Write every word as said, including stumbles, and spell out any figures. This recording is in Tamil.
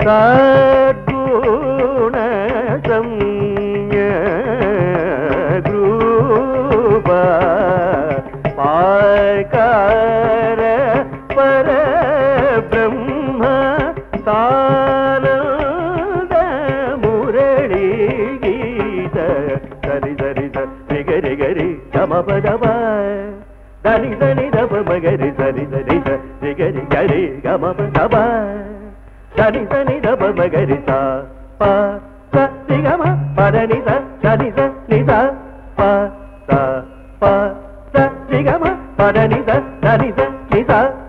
சத்குண சம்ய ரூப பாய்கார பர பிரம்ம தானந்த முரளி கீத சரி சரி சரி கரி கரி கமபதவ தனி தனி தப மகரி சரி சரி சரி கரி கரி கமபதவ தனி தனி தப மகரி சா பா ச ரி கம பதனி ச சனி ச நி ச பா ச பா ச ரி கம பதனி ச சனி ச நி ச